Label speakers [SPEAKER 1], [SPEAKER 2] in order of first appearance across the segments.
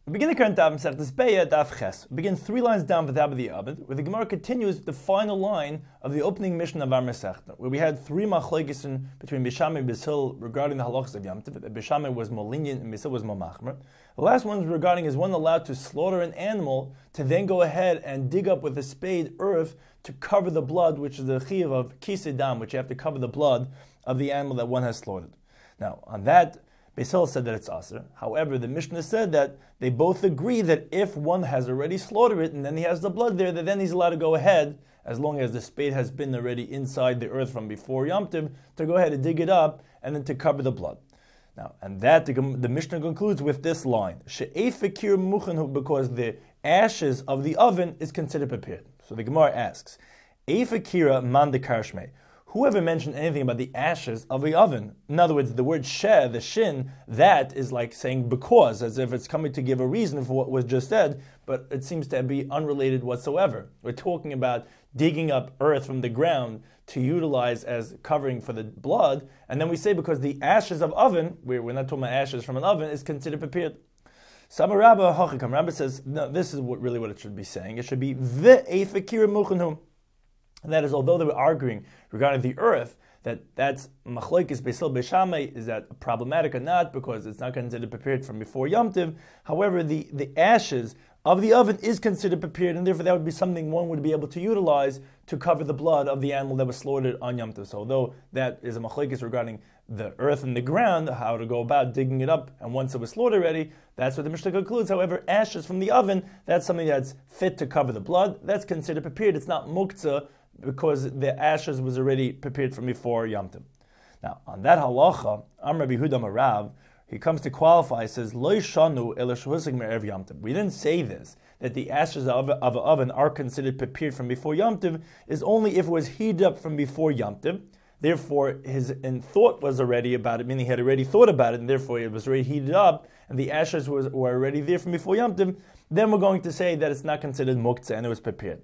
[SPEAKER 1] We begin the current daf Masechtas Beya daf Ches. We begin 3 lines down for the top of the Abed, where the Gemara continues the final line of the opening mission of our Masechta, where we had 3 machlokes between Bishame and Basil regarding the halachas of Yom Tov. Bishame was more lenient and Basil was more machmer. The last one is regarding is one allowed to slaughter an animal to then go ahead and dig up with a spade earth to cover the blood, which is the chiyuv of kisedam, which you have to cover the blood of the animal that one has slaughtered. Now, on that, Basil said that it's aser. However, the Mishnah said that they both agree that if one has already slaughtered it and then he has the blood there, that then he's allowed to go ahead, as long as the spade has been already inside the earth from before Yom Tov, to go ahead and dig it up and then to cover the blood. Now, and that the Mishnah concludes with this line: She'efekir muchanhu, because the ashes of the oven is considered prepared. So the Gemara asks, Efekira man de karshmei. Whoever mentioned anything about the ashes of the oven? In other words, the word sheh, the shin, that is like saying because, as if it's coming to give a reason for what was just said, but it seems to be unrelated whatsoever. We're talking about digging up earth from the ground to utilize as covering for the blood, and then we say because the ashes of oven, we're not talking about ashes from an oven, is considered prepared. Sama Rabba Hachikam, Rabba says, no, this is really what it should be saying. It should be ve'efekir muchanhu. And that is, although they were arguing regarding the earth, that's machlokes Basil Beishamai, is that problematic or not, because it's not considered prepared from before Yom Tov. However, the ashes of the oven is considered prepared, and therefore that would be something one would be able to utilize to cover the blood of the animal that was slaughtered on Yom Tov. So although that is a machlokes regarding the earth and the ground, how to go about digging it up, and once it was slaughtered already, that's what the Mishnah concludes. However, ashes from the oven, that's something that's fit to cover the blood, that's considered prepared. It's not muktzah, because the ashes was already prepared from before Yom Tov. Now, on that halacha, Amar Yehuda Marav, he comes to qualify, says, Lo shanu ela shehusig me'erev Yom Tov. We didn't say this, that the ashes of an oven are considered prepared from before Yom Tov, is only if it was heated up from before Yom Tov. Therefore, his thought was already about it, meaning he had already thought about it, and therefore it was already heated up, and the ashes were already there from before Yom Tov. Then we're going to say that it's not considered muktzah and it was prepared.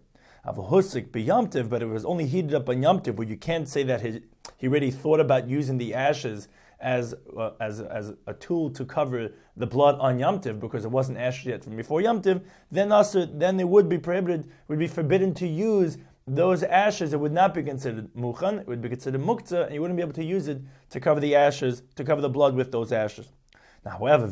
[SPEAKER 1] But it was only heated up on Yom Tov, where you can't say that he already thought about using the ashes as a tool to cover the blood on Yom Tov, because it wasn't ashes yet from before Yom Tov. Then it would be prohibited, would be forbidden to use those ashes. It would not be considered muchan; it would be considered muktzah, and you wouldn't be able to use it to cover the ashes, to cover the blood with those ashes. Now, however,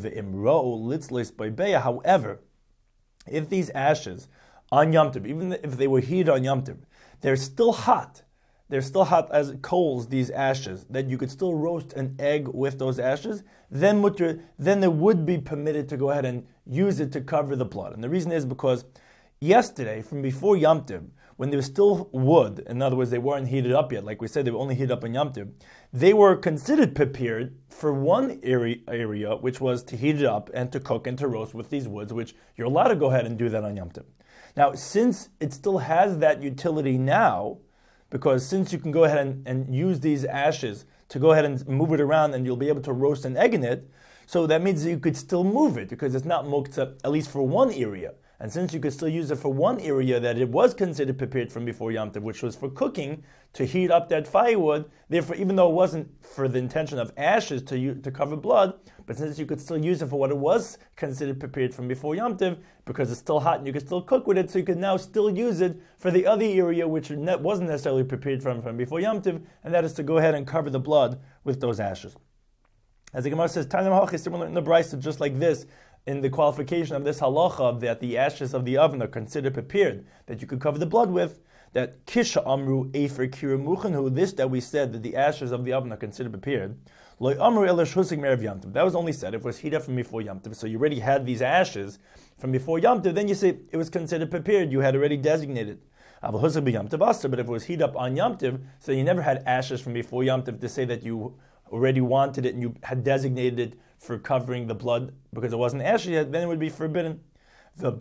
[SPEAKER 1] however, if these ashes on Yom Tov, even if they were heated on Yom Tov, they're still hot. They're still hot as coals, these ashes, that you could still roast an egg with those ashes, then it would be permitted to go ahead and use it to cover the blood. And the reason is because yesterday, from before Yom Tov, when there was still wood, in other words, they weren't heated up yet, like we said, they were only heated up on Yom Tov, they were considered prepared for one area, which was to heat it up and to cook and to roast with these woods, which you're allowed to go ahead and do that on Yom Tov. Now, since it still has that utility now, because since you can go ahead and use these ashes to go ahead and move it around and you'll be able to roast an egg in it, so that means that you could still move it, because it's not muktzah, at least for one area. And since you could still use it for one area that it was considered prepared from before Yom Tov, which was for cooking, to heat up that firewood, therefore, even though it wasn't for the intention of ashes to cover blood, but since you could still use it for what it was considered prepared from before Yom Tov, because it's still hot and you could still cook with it, so you could now still use it for the other area which wasn't necessarily prepared from before Yom Tov, and that is to go ahead and cover the blood with those ashes. As the Gemara says, Tanam Hach is similar in the Brisa, just like this, in the qualification of this halacha, that the ashes of the oven are considered prepared, that you could cover the blood with, that Kisha Amru Efer Kira Muchanhu, this that we said that the ashes of the oven are considered prepared, Loi Amru Elash Husik Merev Yom Tov. That was only said if it was heated up from before Yom Tov. So you already had these ashes from before Yom Tov, then you say it was considered prepared, you had already designated. But if it was heated up on Yom Tov, so you never had ashes from before Yom Tov to say that you already wanted it and you had designated it for covering the blood because it wasn't ashes yet, then it would be forbidden. But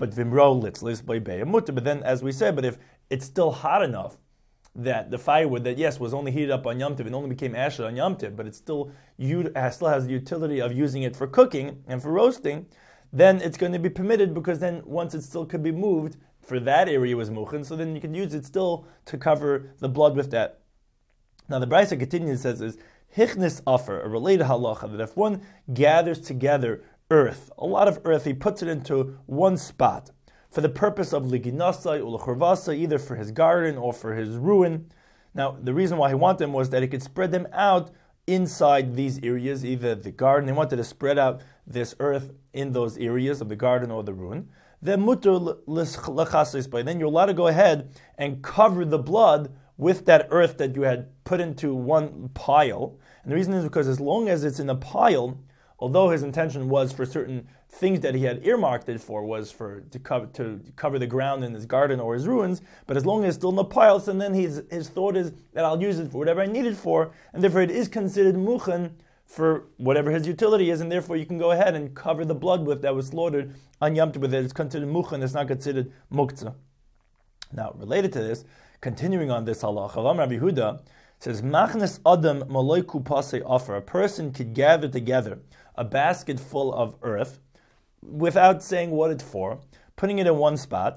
[SPEAKER 1] then, as we said, but if it's still hot enough that the firewood that, yes, was only heated up on Yom Tov and only became ashes on Yom Tov, but it still has the utility of using it for cooking and for roasting, then it's going to be permitted, because then once it still could be moved, for that area was muchan, so then you can use it still to cover the blood with that. Now the Brisa continues and says is, Hichnis offer, a related halacha, that if one gathers together earth, a lot of earth. He puts it into one spot for the purpose of liginasai or l'churvasai, either for his garden or for his ruin. Now, the reason why he wanted them was that he could spread them out inside these areas, either the garden. He wanted to spread out this earth in those areas of the garden or the ruin. Then mutter l'chasais, then you're allowed to go ahead and cover the blood with that earth that you had put into one pile. And the reason is because as long as it's in a pile, although his intention was for certain things that he had earmarked it for, was to cover the ground in his garden or his ruins, but as long as it's still in the piles, and then his thought is that I'll use it for whatever I need it for, and therefore it is considered muchen for whatever his utility is, and therefore you can go ahead and cover the blood with that was slaughtered on Yom Tov with it. It's considered muchen, it's not considered muktzah. Now, related to this, continuing on this halacha, Rabbi Yehuda says, Machnes Adam Maloiku Pasei Offer. A person could gather together a basket full of earth without saying what it's for, putting it in one spot,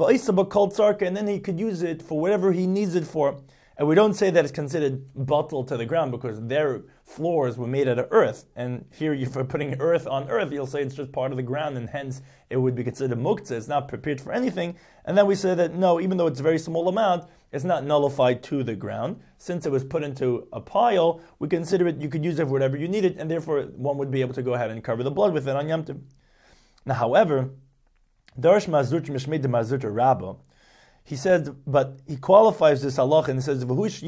[SPEAKER 1] and then he could use it for whatever he needs it for. And we don't say that it's considered bottle to the ground because their floors were made out of earth. And here, if you're putting earth on earth, you'll say it's just part of the ground, and hence it would be considered muktzah. It's not prepared for anything. And then we say that no, even though it's a very small amount, it's not nullified to the ground. Since it was put into a pile, we consider it, you could use it for whatever you need it, and therefore one would be able to go ahead and cover the blood with it on Yom Tov. Now, however, Darsh Mazut Mishmei de Mazut Rabba, he said, but he qualifies this halacha and he says,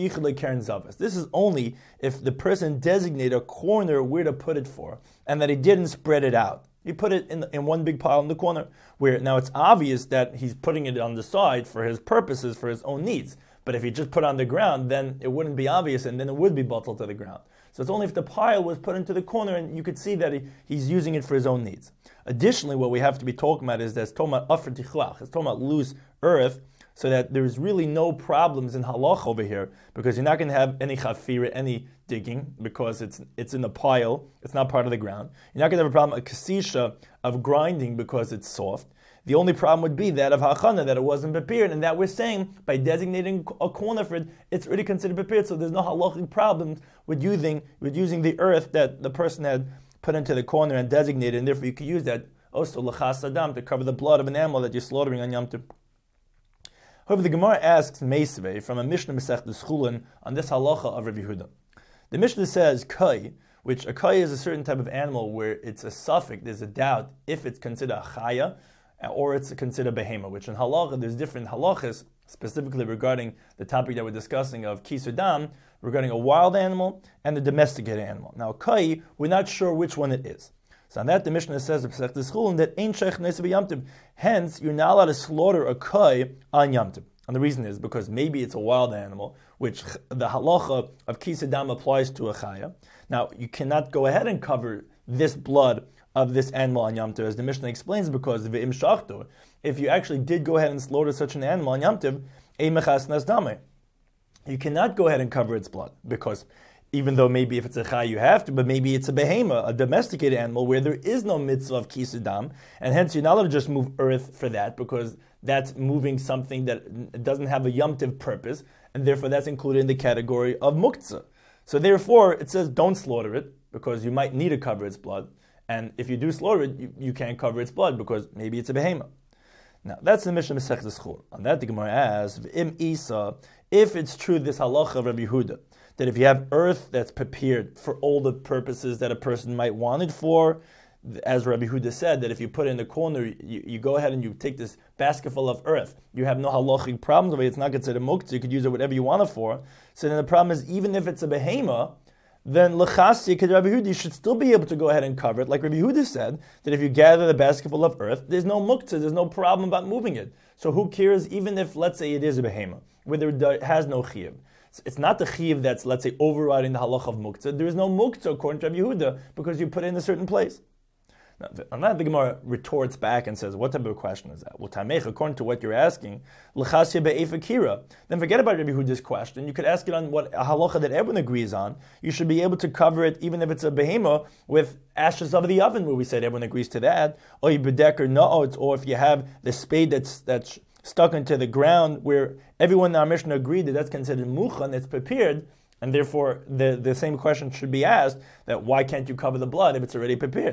[SPEAKER 1] this is only if the person designated a corner where to put it for, and that he didn't spread it out. He put it in one big pile in the corner, where now it's obvious that he's putting it on the side for his purposes, for his own needs. But if he just put it on the ground, then it wouldn't be obvious, and then it would be bottled to the ground. So it's only if the pile was put into the corner, and you could see that he's using it for his own needs. Additionally, what we have to be talking about is that it's talking about afar tichlach, it's talking about loose earth, so that there's really no problems in halach over here, because you're not going to have any chafira, any digging, because it's in a pile, it's not part of the ground. You're not going to have a problem, a kasisha, of grinding because it's soft. The only problem would be that of hachana, that it wasn't prepared, and that we're saying, by designating a corner for it, it's already considered prepared, so there's no halachic problems with using the earth that the person had put into the corner and designated, and therefore you could use that also l'chas adam, to cover the blood of an animal that you're slaughtering on Yom Tov. However, the Gemara asks Meisvei from a Mishnah Masechtas Chulin on this halacha of Rabbi Yehuda. The Mishnah says kai, which a kai is a certain type of animal where it's a suffix, there's a doubt if it's considered a chaya or it's considered behema, which in halacha there's different halachas specifically regarding the topic that we're discussing of kisudam, regarding a wild animal and a domesticated animal. Now, kai, we're not sure which one it is. So on that, the Mishnah says that ain't sheikh nesev Yom Tov. Hence, you're not allowed to slaughter a kai on Yom Tov. And the reason is because maybe it's a wild animal, which the halacha of kisadam applies to a chaya. Now, you cannot go ahead and cover this blood of this animal on Yom Tov, as the Mishnah explains, because v'im shachto, if you actually did go ahead and slaughter such an animal on Yom Tov, eimechas nasdame, you cannot go ahead and cover its blood, because even though maybe if it's a chay you have to, but maybe it's a behema, a domesticated animal, where there is no mitzvah of kisudam, and hence you're not allowed to just move earth for that, because that's moving something that doesn't have a Yom Tov purpose, and therefore that's included in the category of muktzah. So therefore, it says don't slaughter it, because you might need to cover its blood, and if you do slaughter it, you can't cover its blood, because maybe it's a behema. Now, that's the Mishnah Masechtas Chulin. On that, the Gemara asks, V'im Isa, if it's true, this halacha of Rabbi Yehuda, that if you have earth that's prepared for all the purposes that a person might want it for, as Rabbi Yehuda said, that if you put it in the corner, you go ahead and you take this basket full of earth, you have no halachic problems with it, it's not considered muktzah, you could use it whatever you want it for. So then the problem is, even if it's a behema, then l'chasi, because Rabbi Yehuda, you should still be able to go ahead and cover it. Like Rabbi Yehuda said, that if you gather the basket full of earth, there's no muktzah, there's no problem about moving it. So who cares, even if, let's say, it is a behema, whether it has no chiyuv. It's not the chiyuv that's, let's say, overriding the halach of muktzah. There is no muktzah according to Rabbi Yehuda because you put it in a certain place. Now, on that, the Gemara retorts back and says, what type of question is that? Well, Tamech, according to what you're asking, l'chasya be'efa kira. Then forget about Rabbi Yehuda's question. You could ask it on what a halacha that everyone agrees on. You should be able to cover it, even if it's a behema, with ashes of the oven, where we said everyone agrees to that. Or you bedeker na'ot, or if you have the spade that's stuck into the ground, where everyone in our Mishnah agreed that that's considered muchan, it's prepared, and therefore the same question should be asked, that why can't you cover the blood if it's already prepared?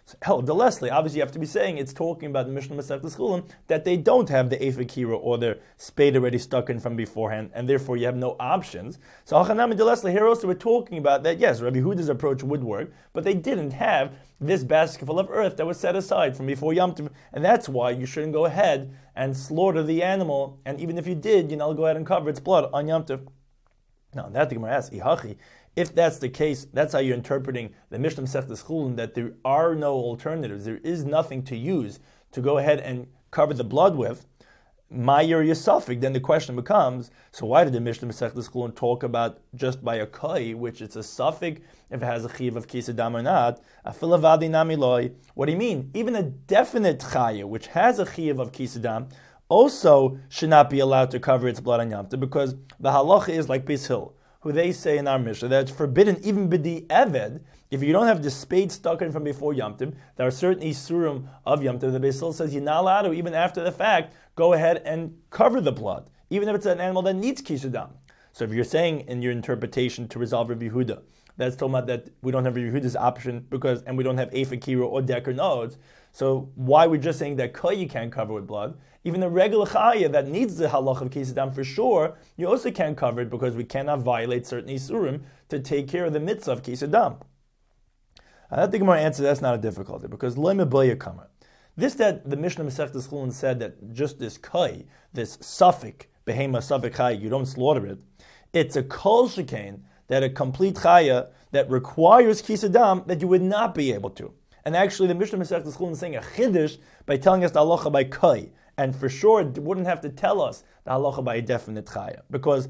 [SPEAKER 1] Leslie, obviously you have to be saying it's talking about the Mishnah Masechtas Chulin that they don't have the Ephah Kira or their spade already stuck in from beforehand, and therefore you have no options. So Hachanami de Leslie, here also we're talking about that, yes, Rabbi Huda's approach would work, but they didn't have this basket full of earth that was set aside from before Yom Tov, and that's why you shouldn't go ahead and slaughter the animal, and even if you did, go ahead and cover its blood on Yom Tov. Now, that the Gemara asks, Ihachi, if that's the case, that's how you're interpreting the Mishnah Masechtas Chulin, that there are no alternatives, there is nothing to use to go ahead and cover the blood with, Ma'ir Yisafik, then the question becomes, so why did the Mishnah Masechtas Chulin talk about just by a kai, which it's a suffix if it has a chiv of kisadam or not? Afilavadi namiloi. What do you mean? Even a definite chaya, which has a chiv of kisadam, also should not be allowed to cover its blood on Yom Tov, because the halacha is like Beis Hill, who they say in our Mishnah that it's forbidden even b'di eved, if you don't have the spade stuck in from before Yom Tov, there are certain isurim of Yom Tov. The Beis Hill says you're not allowed to, even after the fact, go ahead and cover the blood, even if it's an animal that needs kisadam. So if you're saying in your interpretation to resolve Rabbi Yehuda, that's talking about that we don't have Rabbi Yehuda's option and we don't have Ephah Kira or Decker nodes. So why are we just saying that kai you can't cover with blood? Even the regular chaya that needs the halach of kisadam for sure, you also can't cover it because we cannot violate certain isurim to take care of the mitzvah of kisadam. I think my answer that's not a difficulty because loy mebaya kamer. This that the Mishnah Masechtas Chulin said that just this kai, this suffix behema suffix chaya, you don't slaughter it. It's a kol shekain that a complete chaya that requires kisadam that you would not be able to. And actually, the Mishnah Masechtas Chulin is saying a chiddush by telling us the halacha by kai, and for sure it wouldn't have to tell us the halacha by a definite chaya, because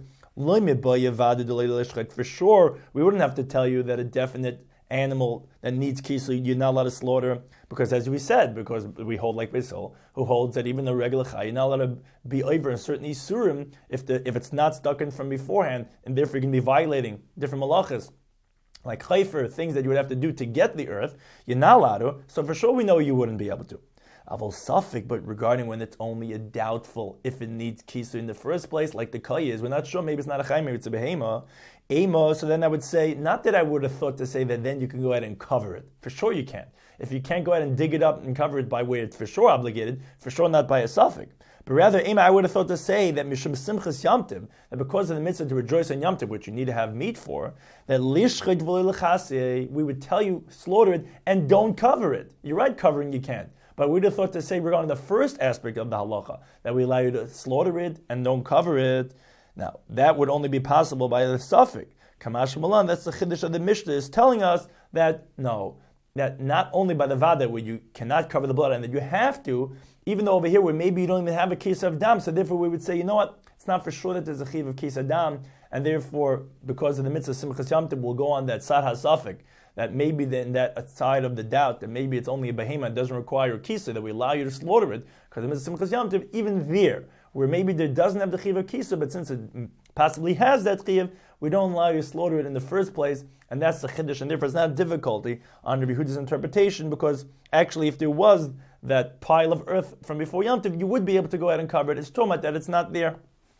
[SPEAKER 1] for sure we wouldn't have to tell you that a definite animal that needs kisu you're not allowed to slaughter, because as we said, because we hold like Beis Hill, who holds that even the regular chaya you're not allowed to be over in certain isurim if it's not stuck in from beforehand, and therefore you can be violating different malachas. Like chayfer, things that you would have to do to get the earth, you're not allowed to, so for sure we know you wouldn't be able to. Avol safik, but regarding when it's only a doubtful if it needs kisu in the first place, like the kai is, we're not sure, maybe it's not a chay, maybe it's a behema, emo, so then I would say, not that I would have thought to say that then you can go ahead and cover it. For sure you can. If you can't go ahead and dig it up and cover it by where it's for sure obligated, for sure not by a suffix. But rather, I would have thought to say that Mishum Simchas Yom Tov, that because of the mitzvah to rejoice on Yom Tov, which you need to have meat for, that Lishchit v'lo l'chasei, we would tell you, slaughter it and don't cover it. You're right, covering you can't. But we would have thought to say regarding the first aspect of the halacha, that we allow you to slaughter it and don't cover it. Now, that would only be possible by the suffix. Kamash Malan, that's the chiddush of the Mishnah, is telling us that, no, that not only by the vada where you cannot cover the blood and that you have to, even though over here where maybe you don't even have a case of dam, so therefore we would say, you know what, it's not for sure that there's a chiv of case of dam, and therefore, because of the mitzvah Simchas Yom Tov, we'll go on that sad hasafik, that maybe then that side of the doubt, that maybe it's only a behemoth, it doesn't require a kisa, that we allow you to slaughter it, because the mitzvah Simchas Yom Tov, even there, where maybe there doesn't have the chiv of kisa, but since it possibly has that chiv, we don't allow you to slaughter it in the first place, and that's the chiddush, and therefore it's not a difficulty on Rabbi Yehuda's interpretation, because actually if there was that pile of earth from before Yom Tov, you would be able to go ahead and cover it. It's tomat that it's not there.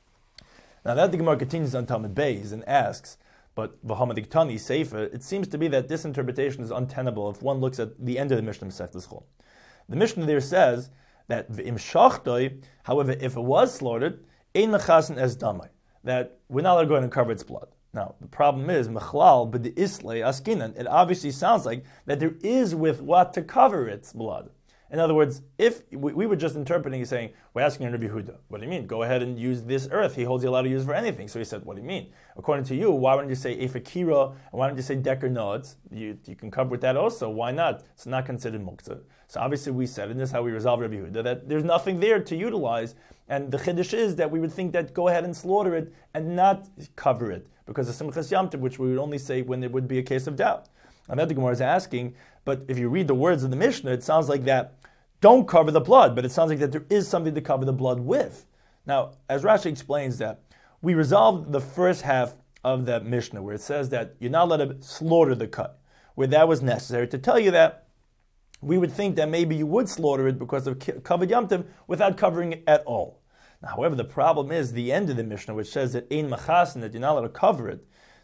[SPEAKER 1] Now that the Gemara continues on Talmud Beis and asks, but v'hamadik tani seifa, it seems to be that this interpretation is untenable if one looks at the end of the Mishnah Masechtas Chulin. The Mishnah there says that v'im shachtoi, however, if it was slaughtered, ein mechasen es damai, that we're not allowed to go ahead and cover its blood. Now, the problem is, mechlal b'di islay askinan, it obviously sounds like that there is with what to cover its blood. In other words, if we were just interpreting and saying, we're asking Rabbi Yehuda, what do you mean? Go ahead and use this earth. He holds you allowed to use for anything. So he said, what do you mean? According to you, why wouldn't you say Ephah Kira, and why don't you say Decker nodes? You can cover with that also. Why not? It's not considered muktzah. So obviously we said, and this is how we resolve Rabbi Yehuda, that there's nothing there to utilize. And the chiddush is that we would think that go ahead and slaughter it and not cover it, because of Simchas Yom Tov, which we would only say when there would be a case of doubt. And that the Gemara is asking, but if you read the words of the Mishnah, it sounds like that don't cover the blood, but it sounds like that there is something to cover the blood with. Now, as Rashi explains that, we resolved the first half of that Mishnah, where it says that you're not allowed to slaughter the cut, where that was necessary to tell you that we would think that maybe you would slaughter it because of covered Yom Tov without covering it at all. Now, however, the problem is the end of the Mishnah, which says that ein machasin, that you're not allowed to cover it.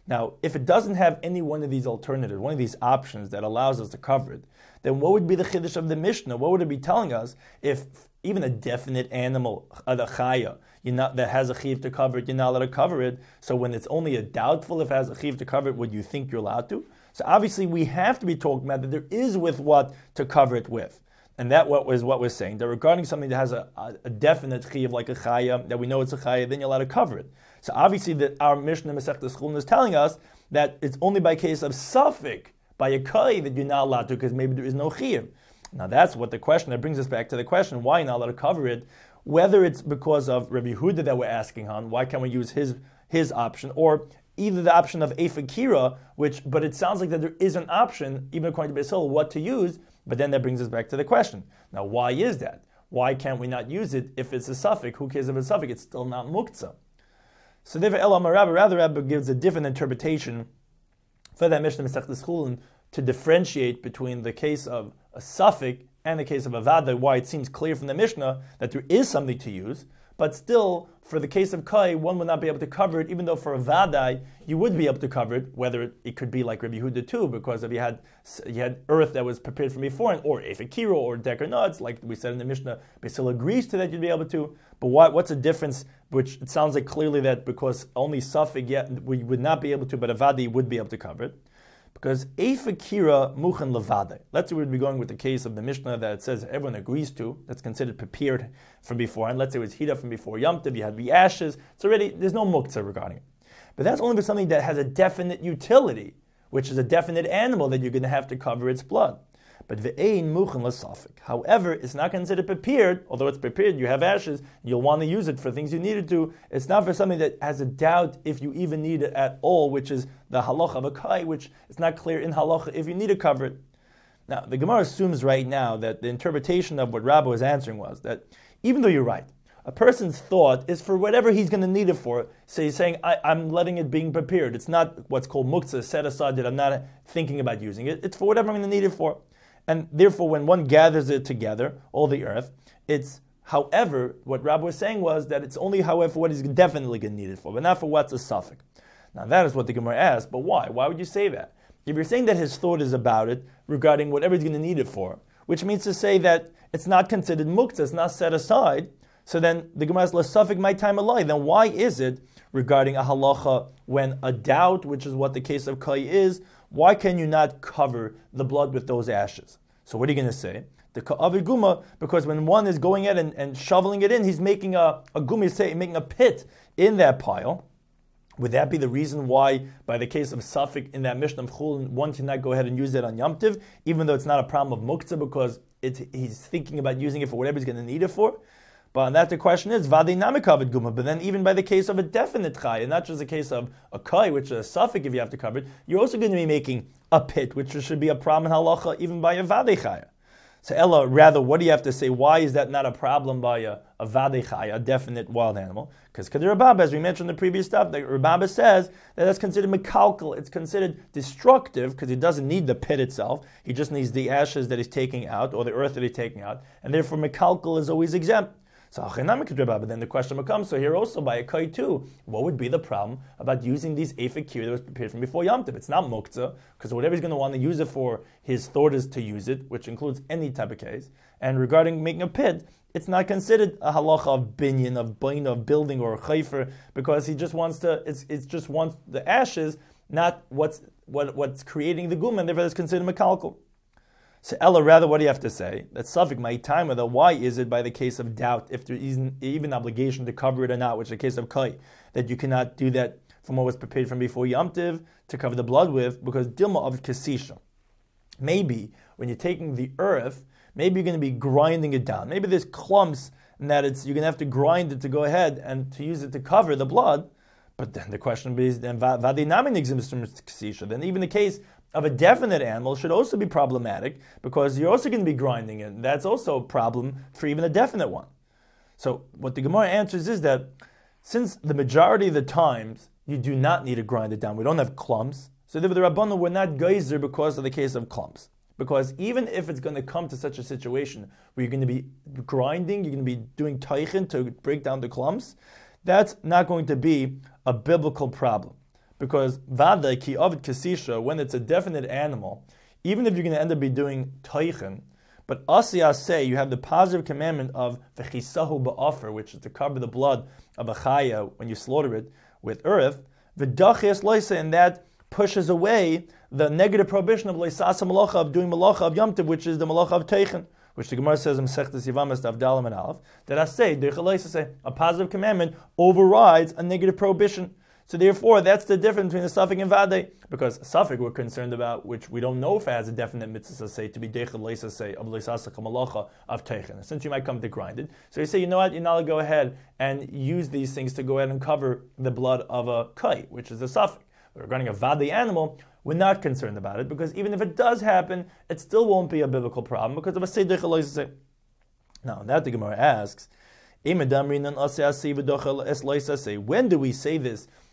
[SPEAKER 1] Now, if it doesn't have any one of these alternatives, one of these options that allows us to cover it, then what would be the chiddush of the Mishnah? What would it be telling us if even a definite animal, a chaya, that has a chiv to cover it, you're not allowed to cover it? So when it's only a doubtful if it has a chiv to cover it, would you think you're allowed to? So obviously we have to be talking about that there is with what to cover it with. And that was what we're saying, that regarding something that has a definite chiv like a chaya, that we know it's a chaya, then you're allowed to cover it. So obviously that our Mishnah Masechtas Chulin is telling us that it's only by case of safek, by a kai, that you're not allowed to, because maybe there is no chiv. Now that's what the question, that brings us back to the question, why you're not allowed to cover it, whether it's because of Rabbi Yehuda that we're asking on, why can't we use his option, or either the option of Efa Kira, but it sounds like that there is an option, even according to Beis Hillel, what to use, but then that brings us back to the question. Now why is that? Why can't we not use it if it's a suffix? Who cares if it's a suffix? It's still not muktzah. So therefore, Elam Rabbi, rather Rabbi gives a different interpretation for that Mishnah Masechtas Chulin to differentiate between the case of a suffix and the case of a vada, why it seems clear from the Mishnah that there is something to use, but still, for the case of kai, one would not be able to cover it, even though for a vada, you would be able to cover it, whether it could be like Rabbi Yehuda too, because if you had earth that was prepared from before, or Efa Kira, or decker nuts, like we said in the Mishnah, Beis Hillel agrees to that, you'd be able to. But what's the difference, which it sounds like clearly that because only suffix, we would not be able to, but a vada would be able to cover it. Because Efa Kira muchen levade. Let's say we'd be going with the case of the Mishnah that it says everyone agrees to, that's considered prepared from before, and let's say it was heat up from before Yom Tov, you had the ashes, it's already, there's no muktzah regarding it. But that's only for something that has a definite utility, which is a definite animal that you're going to have to cover its blood. But ve'ein muchen l'safek. However, it's not considered prepared, although it's prepared, you have ashes, you'll want to use it for things you needed to. It's not for something that has a doubt if you even need it at all, which is the halacha of a kai, which is not clear in halacha if you need to cover it. Now, the Gemara assumes right now that the interpretation of what Rabbi was answering was that even though you're right, a person's thought is for whatever he's going to need it for. So he's saying, I'm letting it being prepared. It's not what's called muktzah, set aside, that I'm not thinking about using it. It's for whatever I'm going to need it for. And therefore, when one gathers it together, all the earth, it's, however, what Rabbi was saying was that it's only, however, what he's definitely going to need it for, but not for what's a suffix. Now that is what the Gemara asked, but why? Why would you say that? If you're saying that his thought is about it, regarding whatever he's going to need it for, which means to say that it's not considered muktzah, it's not set aside, so then the Gemara is l'safek my time alive. Then why is it regarding a halacha when a doubt, which is what the case of kai is, why can you not cover the blood with those ashes? So what are you going to say? The ka'avid guma, because when one is going in and shoveling it in, he's making a guma, making a pit in that pile. Would that be the reason why, by the case of suffix in that Mishnah of Chulin, one cannot go ahead and use it on Yom Tiv, even though it's not a problem of muktzah, because he's thinking about using it for whatever he's going to need it for? But on that the question is, Vadi namikavid guma. But then even by the case of a definite chai, and not just a case of a kai, which is a suffix if you have to cover it, you're also going to be making a pit, which should be a problem in halacha even by a vadi chaya. So Ella, rather, what do you have to say? Why is that not a problem by a vadi chaya, a definite wild animal? Because Kadir Rabba, as we mentioned in the previous stuff, the Rabba says that that's considered mekalkal, it's considered destructive, because he doesn't need the pit itself, he just needs the ashes that he's taking out, or the earth that he's taking out, and therefore mekalkal is always exempt. So but then the question becomes, so here also by a kai too, what would be the problem about using these Efa Kira that was prepared from before Yom Tov? It's not muktzah, because whatever he's going to want to use it for, his thought is to use it, which includes any type of case. And regarding making a pit, it's not considered a halacha of binyan, of bain, of building, or a chayfer, because he just wants to, it's just wants the ashes, not what's creating the gum, and therefore it's considered mekalkal. So Ella, rather, what do you have to say? That suffix my time, or the why is it by the case of doubt, if there is even obligation to cover it or not, which is the case of kai, that you cannot do that from what was prepared from before Yom Tiv to cover the blood with, because dilma of kasisha. Maybe when you're taking the earth, maybe you're going to be grinding it down. Maybe there's clumps and that you're going to have to grind it to go ahead and to use it to cover the blood. But then the question is, then even the case of a definite animal should also be problematic, because you're also going to be grinding it. That's also a problem for even a definite one. So what the Gemara answers is that since the majority of the times you do not need to grind it down, we don't have clumps, so the Rabbanan were not geyser because of the case of clumps. Because even if it's going to come to such a situation where you're going to be grinding, you're going to be doing teichin to break down the clumps, that's not going to be a biblical problem. because vada ki avid kasisha, when it's a definite animal, even if you're going to end up be doing teichen, but asiyah say you have the positive commandment of v'chisahu ba'afer, which is to cover the blood of a chaya when you slaughter it with earth, v'dachias loisa, and that pushes away the negative prohibition of leisasa malacha, of doing malacha of Yom Tov, which is the malacha of teichen, which the Gemara says in Masechtas Yevamos Daf Dalam and Aleph, that I say, a positive commandment overrides a negative prohibition. So therefore, that's the difference between the Safek and Vadei, because Safek we're concerned about, which we don't know if it has a definite mitzvah say to be deichel leisa say of leisasa kamalacha of teichen. Since you might come to grind it, so you say, you know what, you're not going to go ahead and use these things to go ahead and cover the blood of a kai, which is a Safek. But regarding a Vadei animal, we're not concerned about it, because even if it does happen, it still won't be a biblical problem because of a say deichel leisa say. Now, that the Gemara asks, when do we say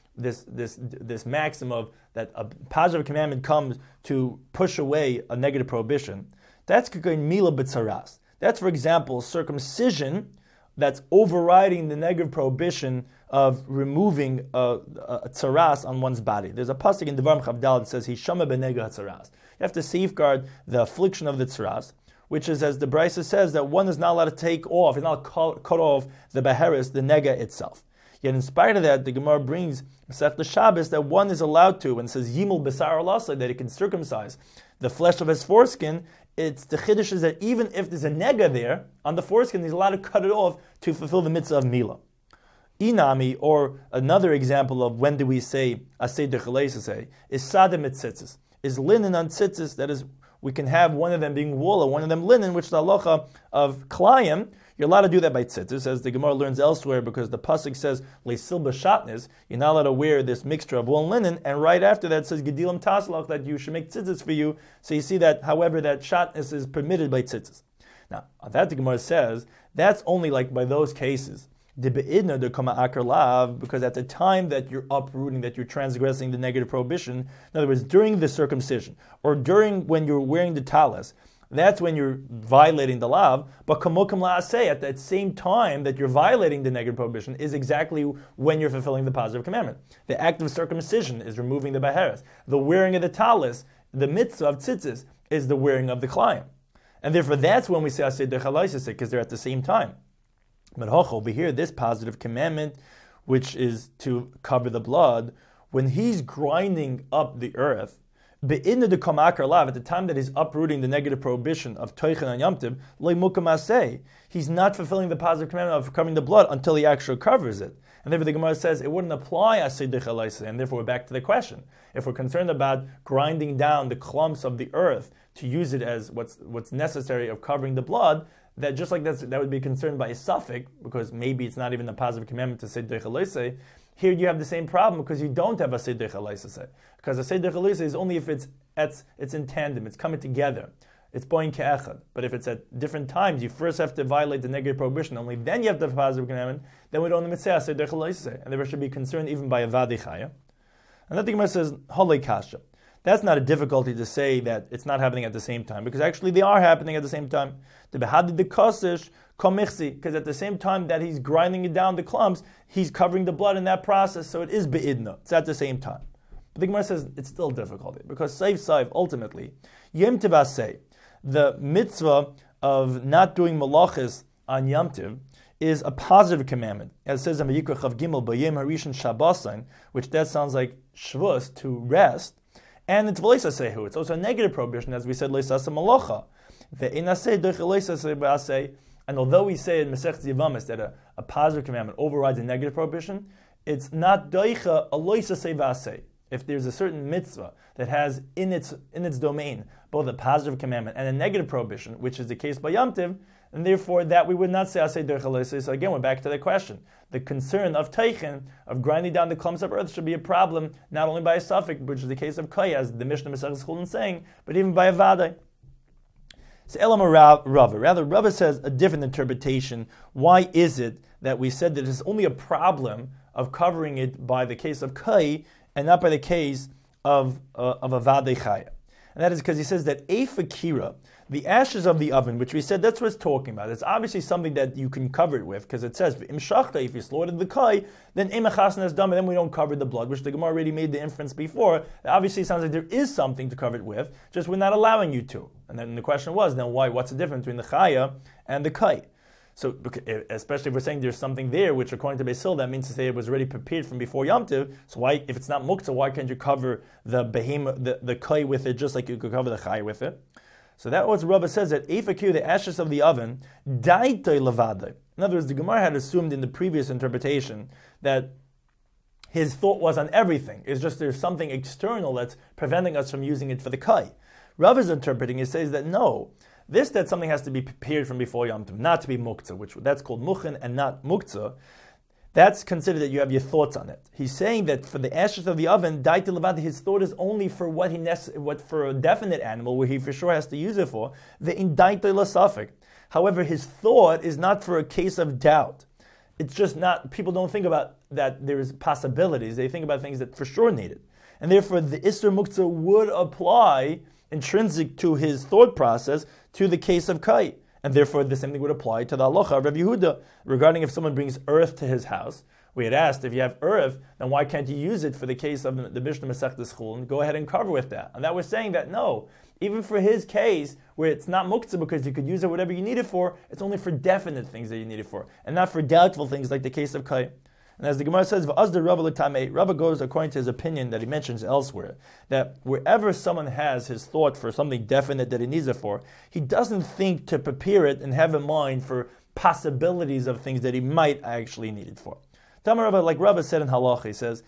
[SPEAKER 1] this maxim of that a positive commandment comes to push away a negative prohibition? That's mila b'tzaras. That's, for example, circumcision that's overriding the negative prohibition of removing a tzaras on one's body. There's a pasuk in Devarim Chavdal that says, Hishama b'nega tzaras. You have to safeguard the affliction of the tzaras, which is, as the Brisa says, that one is not allowed to take off, is not cut off the beheres, the nega itself. Yet in spite of that, the Gemara brings Masechta Shabbos that one is allowed to, and says Yimul Besar Lasa, that he can circumcise the flesh of his foreskin. It's the Chiddush is that even if there's a nega there on the foreskin, he's allowed to cut it off to fulfill the mitzvah of Mila. Inami, or another example of when do we say Aseh Dechaleisa say, is Sadeh Mitzitzis, is linen on tzitzis, that is, we can have one of them being wool or one of them linen, which is the halacha of Klayim. You're allowed to do that by tzitzis, as the Gemara learns elsewhere, because the pasuk says leisil b'shatnez. You're not allowed to wear this mixture of wool and linen, and right after that it says gedilim taslach, that you should make tzitzis for you. So you see that, however, that shatnez is permitted by tzitzis. Now, that the Gemara says that's only like by those cases. The be'idna de kama akar lav, because at the time that you're uprooting, that you're transgressing the negative prohibition, in other words, during the circumcision or during when you're wearing the talis, that's when you're violating the lav. But kamukam la'aseh, at that same time that you're violating the negative prohibition, is exactly when you're fulfilling the positive commandment. The act of circumcision is removing the beheres. The wearing of the talis, the mitzvah of tzitzis, is the wearing of the klayim. And therefore that's when we say aseh dechalaisa, because they're at the same time. But over here, this positive commandment, which is to cover the blood, when he's grinding up the earth, at the time that he's uprooting the negative prohibition of Teichen and Yom Tov, he's not fulfilling the positive commandment of covering the blood until he actually covers it. And therefore the Gemara says it wouldn't apply Aseh Dechalaisa, and therefore we're back to the question. If we're concerned about grinding down the clumps of the earth to use it as what's necessary of covering the blood, that just like that would be concerned by a Safek, because maybe it's not even a positive commandment to say Dechalaisa. Here you have the same problem because you don't have a Aseh Dechalaisa. Because a Aseh Dechalaisa is only if it's in tandem, it's coming together. It's boing ke'echad. But if it's at different times, you first have to violate the negative prohibition, only then you have the positive commandment, then we don't even say Aseh Dechalaisa. And there should be concerned even by a Vadei Chaya. And then the Gemara says, Holei Kasha. That's not a difficulty to say that it's not happening at the same time, because actually they are happening at the same time. The behadid the kosish komichsi, because at the same time that he's grinding it down the clumps, he's covering the blood in that process, so it is beidna. It's at the same time. But the Gemara says it's still difficulty, because saif ultimately, yom tivaseh, the mitzvah of not doing malachis on Yom Tov is a positive commandment, as it says in Vayikra Chav Gimel Bayim Harishon Shabbosain, which that sounds like Shavuos, to rest. And it's v'leisasehu. It's also a negative prohibition, as we said, leisasa malacha. And although we say in Masechtas Yevamos that a positive commandment overrides a negative prohibition, it's not doicha a loisasei v'asei. If there's a certain mitzvah that has in its domain both a positive commandment and a negative prohibition, which is the case by Yom Tov, and therefore that we would not say asei derech haleisei. So again, we're back to the question. The concern of teichen, of grinding down the clumps of earth, should be a problem not only by a suffix, which is the case of kaya, as the Mishnah Masechtas Chulin is saying, but even by a vadai. So Elam Rava. Rather, Rava says a different interpretation. Why is it that we said that it's only a problem of covering it by the case of kai and not by the case of a vadai chaya? And that is because he says that a fakira, the ashes of the oven, which we said that's what it's talking about. It's obviously something that you can cover it with, because it says, Im shachta, if you slaughtered the kai, then im achasna is done, and then we don't cover the blood, which the Gemara already made the inference before. It obviously sounds like there is something to cover it with, just we're not allowing you to. And then the question was, then why? What's the difference between the chaya and the kai? So, especially if we're saying there's something there, which according to Beis Hillel, that means to say it was already prepared from before Yom Tov. So why, if it's not muktzah, why can't you cover the behemoth, the kai with it, just like you could cover the chai with it? So that was Rava says that Eifakir, the ashes of the oven, daitoi levadai. In other words, the Gemara had assumed in the previous interpretation that his thought was on everything. It's just there's something external that's preventing us from using it for the kai. Rava's interpreting it says that no, that something has to be prepared from before Yom Tov, not to be muktzah, which that's called muchen and not muktzah. That's considered that you have your thoughts on it. He's saying that for the ashes of the oven, daiti levada, his thought is only for what for a definite animal where he for sure has to use it for. The in daiti lasafik. However, his thought is not for a case of doubt. It's just not. People don't think about that. There's possibilities. They think about things that for sure need it, and therefore the isur muktzah would apply intrinsic to his thought process to the case of kai. And therefore, the same thing would apply to the halacha of Rabbi Yehuda regarding if someone brings earth to his house. We had asked, if you have earth, then why can't you use it for the case of the Mishnah Masechtas Chulin? Go ahead and cover with that. And that was saying that no, even for his case, where it's not muktzah because you could use it whatever you need it for, it's only for definite things that you need it for, and not for doubtful things like the case of kai. And as the Gemara says, Rava goes according to his opinion that he mentions elsewhere, that wherever someone has his thought for something definite that he needs it for, he doesn't think to prepare it and have in mind for possibilities of things that he might actually need it for. Rava, like Rava said in Halacha, he says,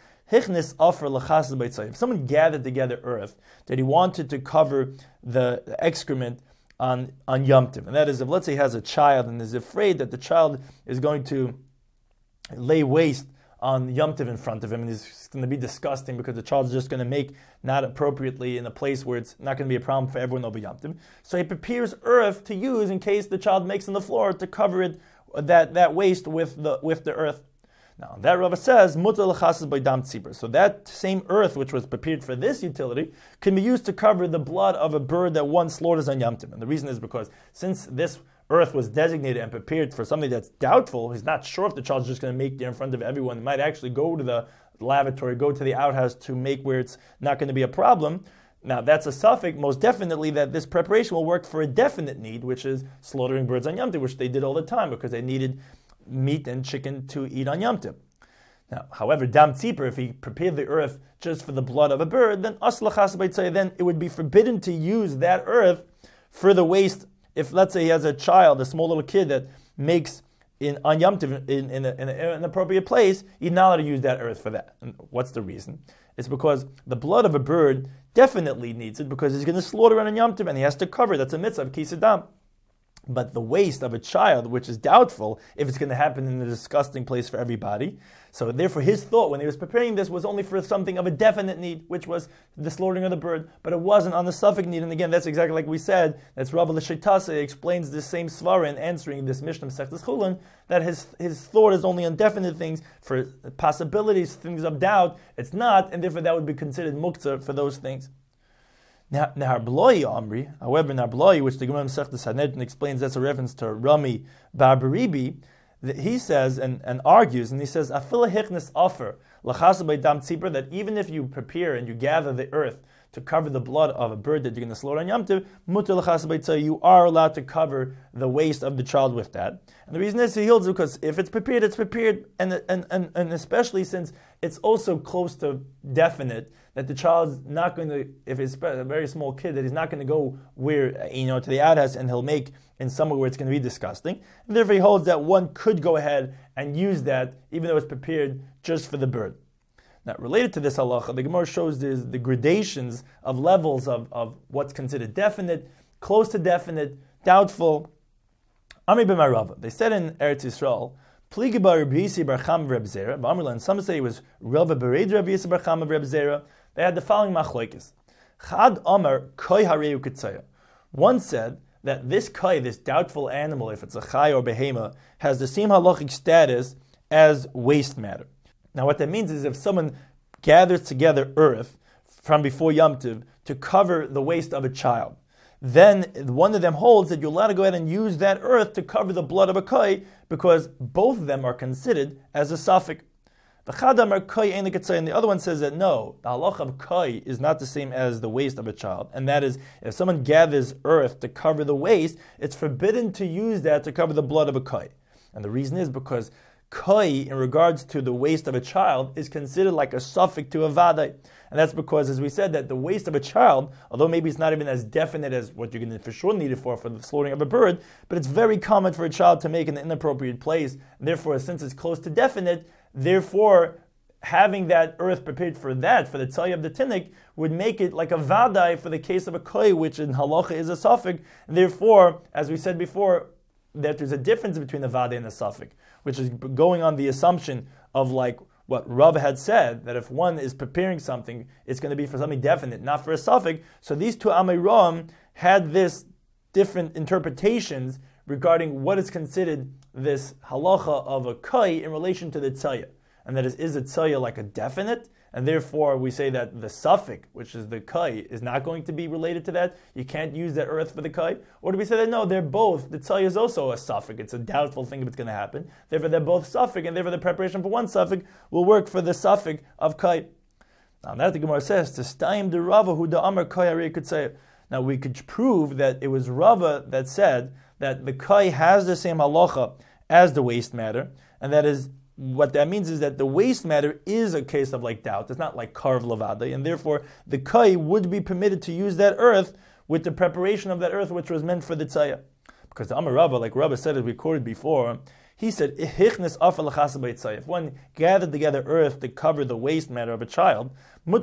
[SPEAKER 1] if someone gathered together earth that he wanted to cover the excrement on Yom Tov, and that is if let's say he has a child and is afraid that the child is going to lay waste on Yom Tov in front of him, and it's going to be disgusting because the child's just going to make not appropriately in a place where it's not going to be a problem for everyone over Yom Tov. So he prepares earth to use in case the child makes on the floor to cover it, that waste with the earth. Now that Rava says mutar l'chasas by dam tzibur. So that same earth which was prepared for this utility can be used to cover the blood of a bird that one slaughters on Yom Tov. And the reason is because since this earth was designated and prepared for something that's doubtful, he's not sure if the child's just going to make there in front of everyone. He might actually go to the lavatory, go to the outhouse to make where it's not going to be a problem. Now that's a suffix, most definitely, that this preparation will work for a definite need, which is slaughtering birds on Yom Tov, which they did all the time because they needed meat and chicken to eat on Yom Tov. Now, however, dam tzipur, if he prepared the earth just for the blood of a bird, then then it would be forbidden to use that earth for the waste. If, let's say, he has a child, a small little kid that makes on Yom Tov in an appropriate place, he's not allowed to use that earth for that. And what's the reason? It's because the blood of a bird definitely needs it because he's going to slaughter it on Yom Tov and he has to cover it. That's a mitzvah of kisadam. But the waste of a child, which is doubtful if it's going to happen in a disgusting place for everybody. So therefore his thought when he was preparing this was only for something of a definite need, which was the slaughtering of the bird, but it wasn't on the suffix need. And again, that's exactly like we said, that's Rabbi L'Sheitase explains this same svara in answering this Mishnah Masechtas Chulin, that his thought is only on definite things, for possibilities, things of doubt, it's not, and therefore that would be considered muktzah for those things. Now, Narbloi Amri, however, Narbloi, which the Gemara Masechtas Sanhedrin explains, that's a reference to Rami Bar Baribi, he says and argues, and he says, Afila hichnes offer l'chasa by dam tzipur, that even if you prepare and you gather the earth to cover the blood of a bird that you're going to slaughter on Yom Tov, mutar l'chasa by tzipur, you are allowed to cover the waste of the child with that. And the reason is he holds because if it's prepared, and especially since it's also close to definite that the child's not going to, if it's a very small kid, that he's not going to go where, to the outhouse and he'll make in somewhere where it's going to be disgusting. And therefore he holds that one could go ahead and use that even though it's prepared just for the bird. Now, related to this halacha, the Gemara shows the gradations of levels of what's considered definite, close to definite, doubtful. Amri b'Marava. They said in Eretz Yisrael, Pligi bar Rabbi Yisi bar Chama Reb Zera. B'Amrla, and some say it was Rava Bered Rabbi Yisi bar Chama Reb Zera. They had the following machlokes. Chad Amar Koi Hareu Ketzaya. One said that this kai, this doubtful animal, if it's a chai or behema, has the same halachic status as waste matter. Now what that means is if someone gathers together earth from before Yom Tov to cover the waste of a child, then one of them holds that you're allowed to go ahead and use that earth to cover the blood of a kai, because both of them are considered as a suffix. And the other one says that no, the halacha of kai is not the same as the waist of a child, and that is, if someone gathers earth to cover the waist, it's forbidden to use that to cover the blood of a kai. And the reason is because kai, in regards to the waist of a child, is considered like a suffix to a vadai. And that's because, as we said, that the waist of a child, although maybe it's not even as definite as what you're going to for sure need it for the slaughtering of a bird, but it's very common for a child to make in an inappropriate place. Therefore, since it's close to definite, therefore, having that earth prepared for that, for the tzayah of the tinnik, would make it like a vadai for the case of a koi, which in halacha is a suffix. And therefore, as we said before, that there's a difference between the vadai and the suffix, which is going on the assumption of like what Rav had said, that if one is preparing something, it's going to be for something definite, not for a suffix. So these two Amiram had this different interpretations regarding what is considered this halacha of a kai in relation to the tzayah. And that is a tzayah like a definite? And therefore we say that the suffix, which is the kai, is not going to be related to that. You can't use that earth for the kai. Or do we say that no, they're both, the tzayah is also a suffix. It's a doubtful thing if it's going to happen. Therefore they're both suffix, and therefore the preparation for one suffix will work for the suffix of kai. Now that the Gemara says, to stayim de Rava hu da amar kai harei could say. Now we could prove that it was Rava that said that the kai has the same halacha as the waste matter, and that is, what that means is that the waste matter is a case of like doubt. It's not like karv lavada, and therefore the kai would be permitted to use that earth with the preparation of that earth which was meant for the tzayah. Because the Amar Rava, like Rava said as we quoted before, he said, if one gathered together earth to cover the waste matter of a child, but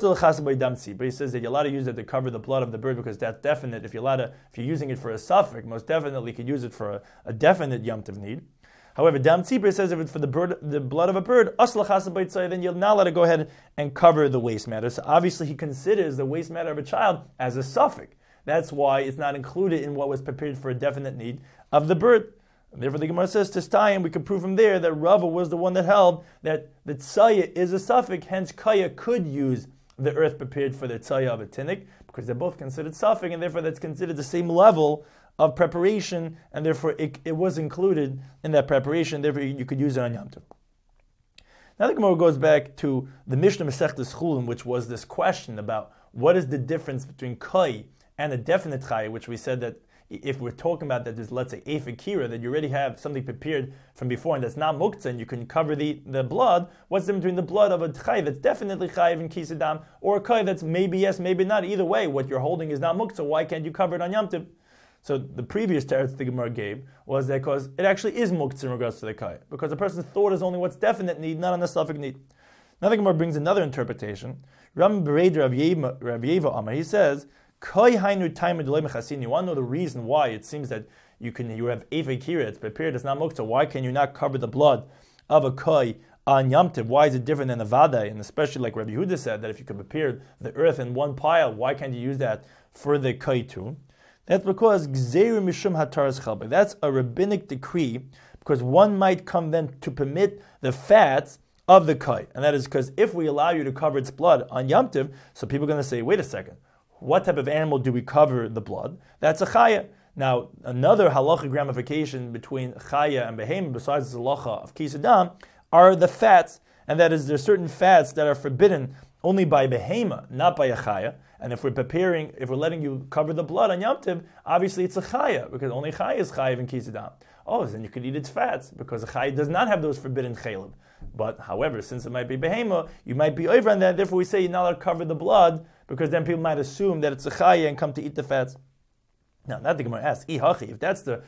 [SPEAKER 1] he says that you're allowed to use it to cover the blood of the bird, because that's definite. If you're using it for a suffix, most definitely you could use it for a definite Yom Tov need. However, Dam Tzibur says if it's for the blood of a bird, then you're not allowed to go ahead and cover the waste matter. So obviously he considers the waste matter of a child as a suffix. That's why it's not included in what was prepared for a definite need of the bird. And therefore the Gemara says, to Stayim, we can prove from there that Rava was the one that held that the tzayah is a suffix, hence Kaya could use the earth prepared for the tzayah of a tinnik, because they're both considered suffix, and therefore that's considered the same level of preparation, and therefore it was included in that preparation, therefore you could use it on Yom Tov. Now the Gemara goes back to the Mishnah Masechtas Chulin, which was this question about what is the difference between kai and a definite chai, which we said that if we're talking about that there's, let's say, Eifek Kira, that you already have something prepared from before and that's not muktzah, and you can cover the blood, what's the difference between the blood of a chai that's definitely chayiv in kisadam, or a kai that's maybe yes, maybe not? Either way, what you're holding is not muktzah. Why can't you cover it on Yom Tov? So the previous teretz the Gemara gave was that because it actually is muktzah in regards to the kai, because the person's thought is only what's definite need, not on the suffix need. Now the Gemara brings another interpretation. Ram Bereder Rav Yeva Amar, he says, kai hainu taimah delay mechasin. You want to know the reason why it seems that you have Eifek Kira, it's prepared, it's not muktzah. Why can you not cover the blood of a kai on Yom Tov? Why is it different than a vadai? And especially like Rabbi Yehuda said, that if you could prepare the earth in one pile, why can't you use that for the kai too? That's because Gzeir Mishum Hataras Chalbe. That's a rabbinic decree, because one might come then to permit the fats of the kai. And that is because if we allow you to cover its blood on Yom Tov, so people are going to say, wait a second, what type of animal do we cover the blood? That's a chaya. Now, another halachic ramification between chaya and behema, besides the halacha of kisadam, are the fats. And that is, there are certain fats that are forbidden only by behema, not by a chaya. And if we're letting you cover the blood on Yom Tov, obviously it's a chaya, because only chaya is chayiv in kisadam. Oh, then you could eat its fats, because a chaya does not have those forbidden chaylev. But however, since it might be behema, you might be over on that. Therefore, we say you're not allowed to cover the blood, because then people might assume that it's a chaya and come to eat the fats. Now, that the Gemara asks, if that's the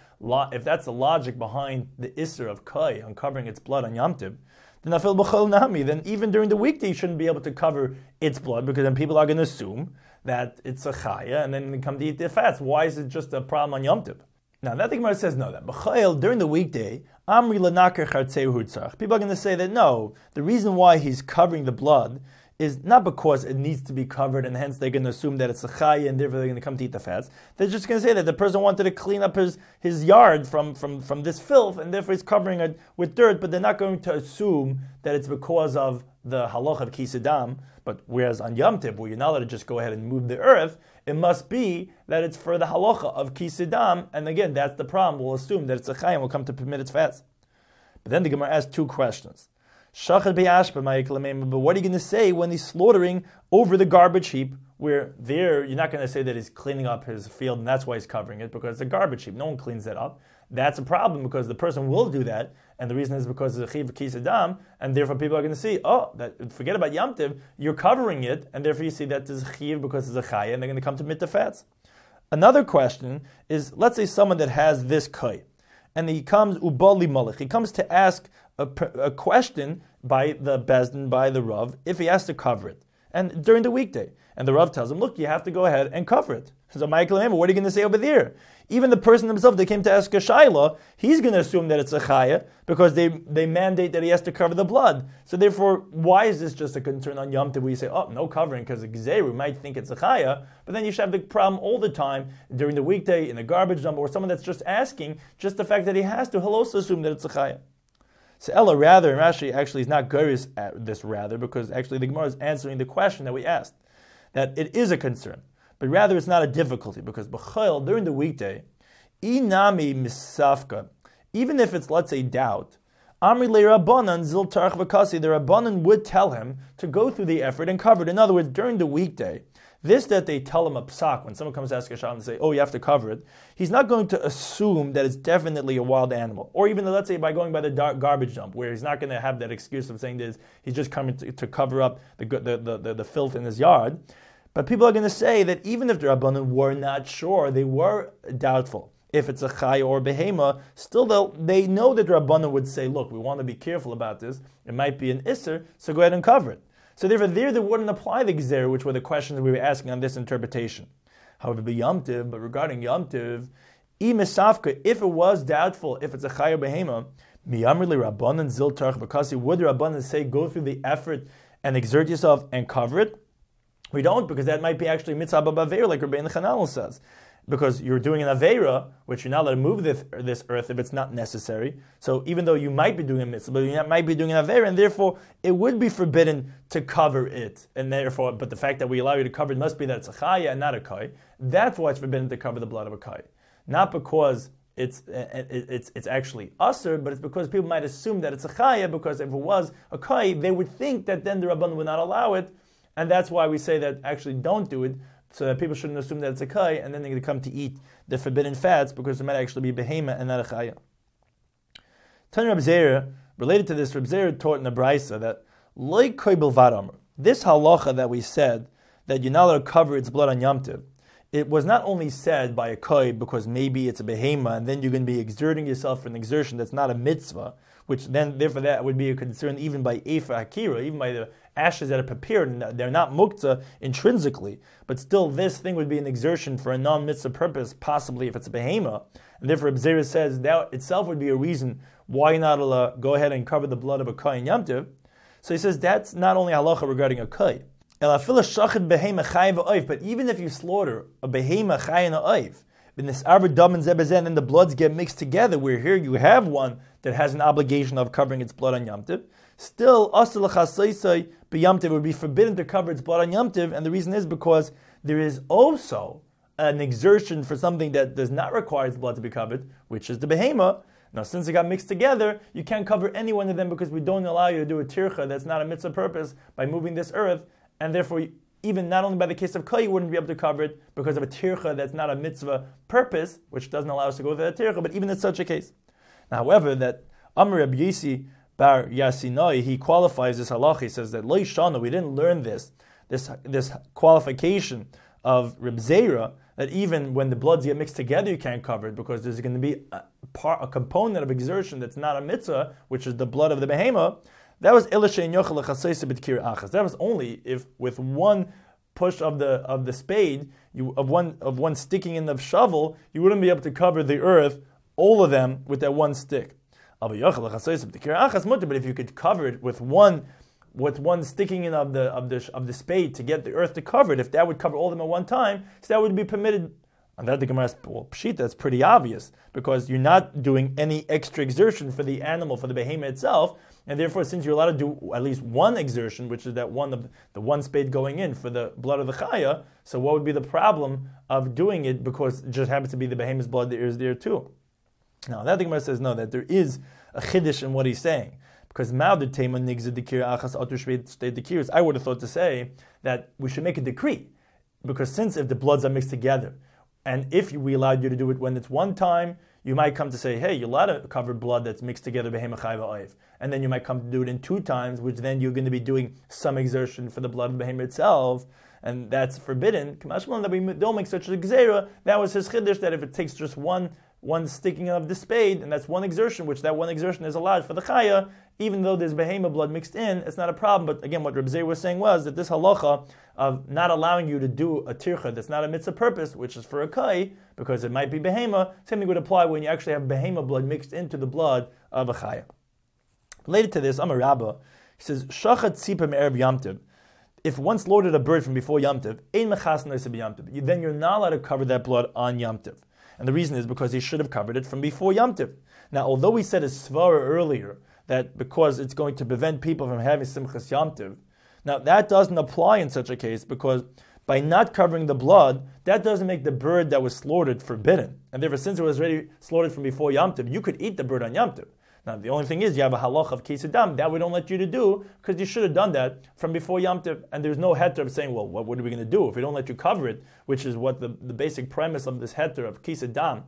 [SPEAKER 1] logic behind the isser of kai on covering its blood on Yom Tov, then even during the weekday you shouldn't be able to cover its blood, because then people are going to assume that it's a chaya and then they come to eat the fats. Why is it just a problem on Yom Tov? Now that the Gemara says no, that b'chayil during the weekday, amri lanaker chartzei hutzach. People are going to say that no, the reason why he's covering the blood is not because it needs to be covered and hence they're going to assume that it's a chaya and therefore they're going to come to eat the fats. They're just going to say that the person wanted to clean up his yard from this filth and therefore he's covering it with dirt, but they're not going to assume that it's because of the halacha of kisadam. But whereas on Yom Tov, where you're not allowed to just go ahead and move the earth, it must be that it's for the halacha of kisadam, and again, that's the problem. We'll assume that it's a chaya and we'll come to permit its fats. But then the Gemara asks two questions. But what are you going to say when he's slaughtering over the garbage heap, where there you're not going to say that he's cleaning up his field and that's why he's covering it, because it's a garbage heap. No one cleans that up. That's a problem because the person will do that, and the reason is because it's a chiv kisadam, and therefore people are going to see, forget about Yom Tov, you're covering it, and therefore you see that there's a chiv because it's a chaya, and they're going to come to mit the fats. Another question is, let's say someone that has this kai, and he comes ubali malach. He comes to ask a question by the bezdin, by the rav, if he has to cover it, and during the weekday, and the rav tells him, look, you have to go ahead and cover it. So Michael, what are you going to say over there? Even the person himself, they came to ask a shayla, he's going to assume that it's a chaya because they mandate that he has to cover the blood. So therefore, why is this just a concern on Yom Tov where you say, no covering because the gzeru might think it's a chaya, but then you should have the problem all the time during the weekday in a garbage dump or someone that's just asking, just the fact that he has to, he'll also assume that it's a chaya. So Ella rather, and Rashi actually is not curious at this rather, because actually the Gemara is answering the question that we asked, that it is a concern. But rather it's not a difficulty, because b'chayil, during the weekday, inami misafka, even if it's, let's say, doubt, amri le'Rabbanan zil tarach v'kasi, the Rabbanan would tell him to go through the effort and cover it. In other words, during the weekday, this that they tell him a psak, when someone comes to ask a shayla and say, you have to cover it, he's not going to assume that it's definitely a wild animal. Or even, let's say, by going by the garbage dump, where he's not going to have that excuse of saying this, he's just coming to cover up the filth in his yard. But people are going to say that even if the Rabbanan were not sure, they were doubtful, if it's a chaya or behema, still they know that the Rabbanan would say, look, we want to be careful about this, it might be an isser, so go ahead and cover it. So therefore, they wouldn't apply the gzer, which were the questions we were asking on this interpretation. However, regarding Yom Tov, if it was doubtful, if it's a chaya or behema, Rabbanan zil tarach v'kasi, would the Rabbanan say, go through the effort and exert yourself and cover it? We don't, because that might be actually mitzvah b'aveira, like Rabbeinu Chananel says. Because you're doing an aveira, which you're not allowed to move this earth if it's not necessary. So even though you might be doing a mitzvah, but you might be doing an aveira, and therefore it would be forbidden to cover it. And therefore, but the fact that we allow you to cover it must be that it's a chaya and not a kai. That's why it's forbidden to cover the blood of a kai. Not because it's actually usher, but it's because people might assume that it's a chaya, because if it was a kai, they would think that then the Rabban would not allow it. And that's why we say that actually don't do it, so that people shouldn't assume that it's a kai, and then they're going to come to eat the forbidden fats, because it might actually be behema and not a chaya. Tanya Reb Zera, related to this, Reb Zera taught in the Braisa that loy koi bilvad amr. This halacha that we said, that you're not allowed to cover its blood on Yom Tov, it was not only said by a koi because maybe it's a behema, and then you're going to be exerting yourself for an exertion that's not a mitzvah, which then, therefore, that would be a concern even by Efa Hakira, even by the ashes that are prepared, and they're not muktzah intrinsically, but still this thing would be an exertion for a non-mitzvah purpose, possibly if it's a behema. And therefore, Reb Zera says that itself would be a reason why you're not go ahead and cover the blood of a kai in Yom Tov. So he says that's not only halacha regarding a kai. But even if you slaughter a behema chay and a oiv, then the bloods get mixed together, where here you have one that has an obligation of covering its blood on Yom Tov, still Yom Tov would be forbidden to cover its blood on Yom Tov, and the reason is because there is also an exertion for something that does not require its blood to be covered, which is the behema. Now, since it got mixed together, you can't cover any one of them because we don't allow you to do a tircha that's not a mitzvah purpose by moving this earth, and therefore, even not only by the case of kai, you wouldn't be able to cover it because of a tircha that's not a mitzvah purpose, which doesn't allow us to go through that tircha, but even in such a case. Now, however, that Amr Reb Yisi Bar Yasinoi, he qualifies this halach. He says that Lo Shana, we didn't learn this qualification of Reb Zera, that even when the bloods get mixed together, you can't cover it because there's going to be a component of exertion that's not a mitzvah, which is the blood of the behema. That was that was only if with one push of the spade, of one sticking in the shovel, you wouldn't be able to cover the earth, all of them, with that one stick. But if you could cover it with one with one sticking in of the spade to get the earth to cover it, if that would cover all of them at one time, so that would be permitted. And that the Gemara says, well, pshita, that's pretty obvious, because you're not doing any extra exertion for the animal, for the behemoth itself, and therefore, since you're allowed to do at least one exertion, which is that one of the one spade going in for the blood of the chaya, so what would be the problem of doing it because it just happens to be the behemoth's blood that is there too? Now, that the Gemara says no, that there is a chiddush in what he's saying. Because I would have thought to say that we should make a decree. Because since if the bloods are mixed together, and if we allowed you to do it when it's one time, you might come to say, hey, you're allowed to cover blood that's mixed together, and then you might come to do it in 2 times, which then you're going to be doing some exertion for the blood of the behemoth itself, and that's forbidden. Kamashmalan, that we don't make such a gzeira. That was his chiddush, that if it takes just one sticking of the spade, and that's one exertion, which that one exertion is allowed for the chaya, even though there's behemoth blood mixed in, it's not a problem. But again, what Reb Zeir was saying was that this halacha of not allowing you to do a tircha that's not a mitzvah purpose, which is for a kai, because it might be behemoth, same thing would apply when you actually have behemoth blood mixed into the blood of a chaya. Related to this, Amar Rabba, he says, Shachat tzipah me'erev Yom Tov. If one slaughtered a bird from before Yom Tov, ein mechas noisa b'Yom Tov, then you're not allowed to cover that blood on Yom Tov. And the reason is because he should have covered it from before Yom Tov. Now, although we said a svara earlier, that because it's going to prevent people from having Simchas Yom Tov, now that doesn't apply in such a case, because by not covering the blood, that doesn't make the bird that was slaughtered forbidden. And therefore, since it was already slaughtered from before Yom Tov, you could eat the bird on Yom Tov. Now, the only thing is, you have a halach of kisadam, that we don't let you to do, because you should have done that from before Yom Tov, and there's no heter of saying, well, what are we going to do if we don't let you cover it, which is what the basic premise of this heter of kisadam,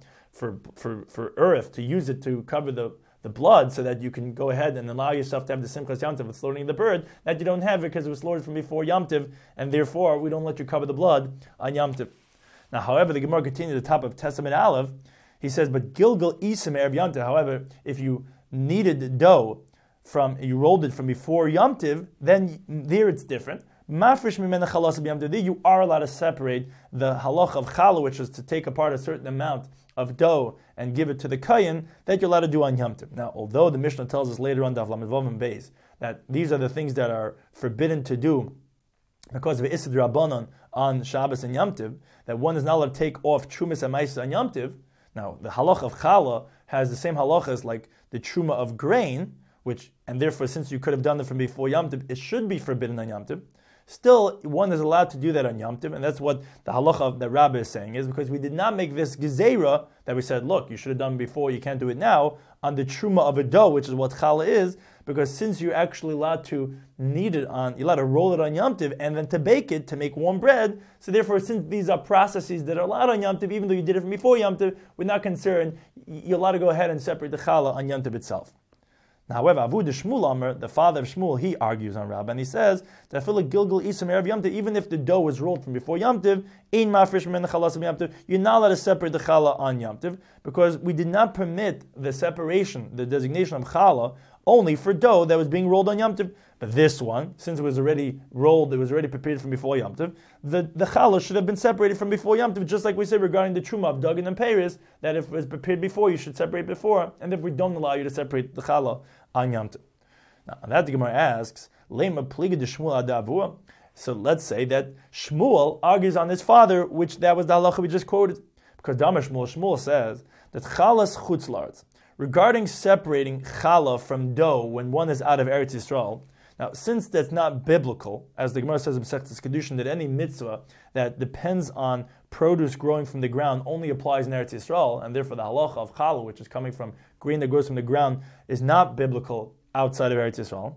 [SPEAKER 1] for earth, to use it to cover the blood, so that you can go ahead and allow yourself to have the Simchas Yom Tov of slaughtering the bird, that you don't have it because it was slaughtered from before Yom Tov, and therefore we don't let you cover the blood on Yom Tov. Now, however, the Gemara continues at the top of Testament Aleph, he says, but Gilgal Isam Erev Yom Tov, however, if you kneaded dough you rolled it from before Yom Tov, then there it's different. Mafresh mimena chalas b'Yom Tov, you are allowed to separate the halach of challah, which is to take apart a certain amount of dough and give it to the kayin, that you're allowed to do on Yom Tov. Now, although the Mishnah tells us later on, Daf Lamed Vav and Beis, that these are the things that are forbidden to do because of Isad Rabbanon on Shabbos and Yom Tov, that one is not allowed to take off Trumas and Ma'asos on Yom Tov. Now, the halach of challah has the same halacha as like the truma of grain, and therefore, since you could have done it from before Yom Tov, it should be forbidden on Yom Tov. Still, one is allowed to do that on Yom Tov, and that's what the halacha that Rabbi is saying is, because we did not make this gezeira that we said, look, you should have done before, you can't do it now, on the truma of a dough, which is what challah is, because since you're actually allowed to knead it on, you're allowed to roll it on Yom Tov, and then to bake it, to make warm bread, so therefore, since these are processes that are allowed on Yom Tov, even though you did it from before Yom Tov, we're not concerned, you're allowed to go ahead and separate the challah on Yom Tov itself. Now, however, Avud Shmuel Amr, the father of Shmuel, he argues on Rabbah, and he says that Gilgal Isam Erev Yom Tov, even if the dough was rolled from before Yom Tov, Ein Mafresh Min Chalas Yom Tov, you're not allowed to separate the challah on Yom Tov, because we did not permit the separation, the designation of challah, only for dough that was being rolled on Yom Tov. But this one, since it was already rolled, it was already prepared from before Yom Tov, the challah should have been separated from before Yom Tov, just like we said regarding the truma of Dagan and Peres, that if it was prepared before, you should separate before, and if we don't allow you to separate the challah on Yom Tov. Now, on that the Gemara asks, Lema pliga de Shmuel adavua. So let's say that Shmuel argues on his father, which that was the halacha we just quoted. Because Dama Shmuel says that chalas chutzlards, regarding separating challah from dough when one is out of Eretz Yisrael. Now, since that's not biblical, as the Gemara says in Masechtas Kedushin, that any mitzvah that depends on produce growing from the ground only applies in Eretz Yisrael, and therefore the halacha of challah, which is coming from grain that grows from the ground, is not biblical outside of Eretz Yisrael.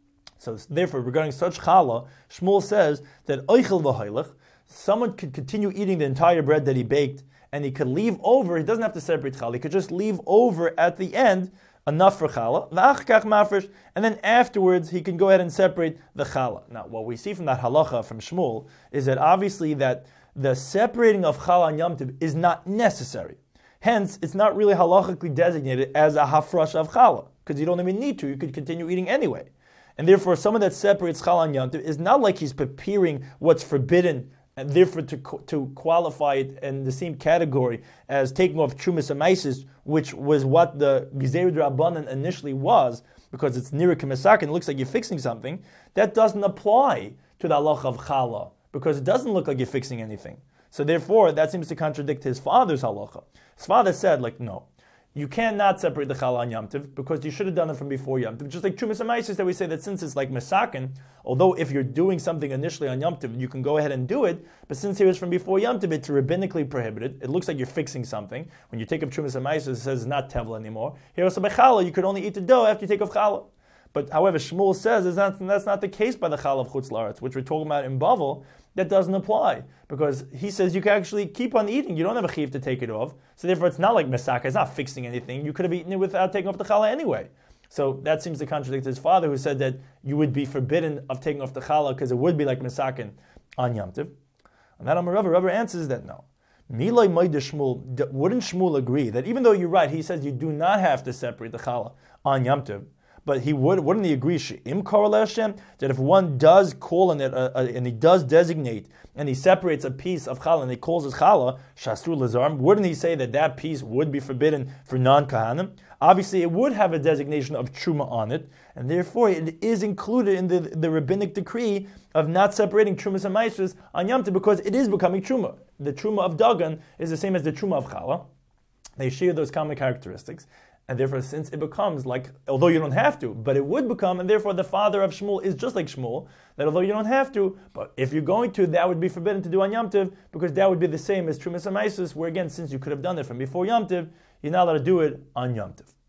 [SPEAKER 1] So therefore, regarding such challah, Shmuel says that oichel v'hoilech, someone could continue eating the entire bread that he baked, and he could leave over, he doesn't have to separate challah, he could just leave over at the end enough for challah, and then afterwards he can go ahead and separate the challah. Now, what we see from that halacha from Shmuel is that obviously that the separating of challah on Yom Tov is not necessary. Hence, it's not really halachically designated as a hafrash of challah, because you don't even need to, you could continue eating anyway. And therefore, someone that separates challah on Yom Tov is not like he's preparing what's forbidden and therefore to qualify it in the same category as taking off Trumas Amaisis, which was what the Gezerah Rabbanan initially was, because it's near K'mesakin, it looks like you're fixing something, that doesn't apply to the halacha of Chala, because it doesn't look like you're fixing anything. So therefore, that seems to contradict his father's halacha. His father said, no, you cannot separate the Chala on Yom Tov, because you should have done it from before Yom Tov. Just like Trumas Amaisis, that we say that since it's like Mesakin, although if you're doing something initially on Yom Tov, you can go ahead and do it, but since here is from before Yom Tov, it's rabbinically prohibited. It looks like you're fixing something. When you take up Trumas Amaisis, it says it's not Tevel anymore. Here also by Chala, you could only eat the dough after you take off Chala. But however, Shmuel says that's not the case by the Chala of Chutz La'aretz, which we're talking about in Bavel. That doesn't apply, because he says you can actually keep on eating. You don't have a chiv to take it off. So therefore, it's not like Mesaka. It's not fixing anything. You could have eaten it without taking off the challah anyway. So that seems to contradict his father, who said that you would be forbidden of taking off the challah because it would be like Mesakin on Yom Tov. And that Rava answers that no. Milay Maida Shmuel, wouldn't Shmuel agree that even though you're right, he says you do not have to separate the challah on Yom Tov, but wouldn't he agree She'im Kara Hashem, that if one does call on it and he does designate and he separates a piece of challah and he calls it challah Shasru Lazarm, wouldn't he say that piece would be forbidden for non-kahanim? Obviously, it would have a designation of truma on it, and therefore it is included in the rabbinic decree of not separating trumas and maasros on Yom Tov, because it is becoming truma. The truma of dagan is the same as the truma of challah. They share those common characteristics. And therefore, since it becomes like, although you don't have to, but it would become, and therefore the father of Shmuel is just like Shmuel, that although you don't have to, but if you're going to, that would be forbidden to do on Yom Tov, because that would be the same as Trumas HaMaasros, where again, since you could have done it from before Yom Tov, you're not allowed to do it on Yom Tov.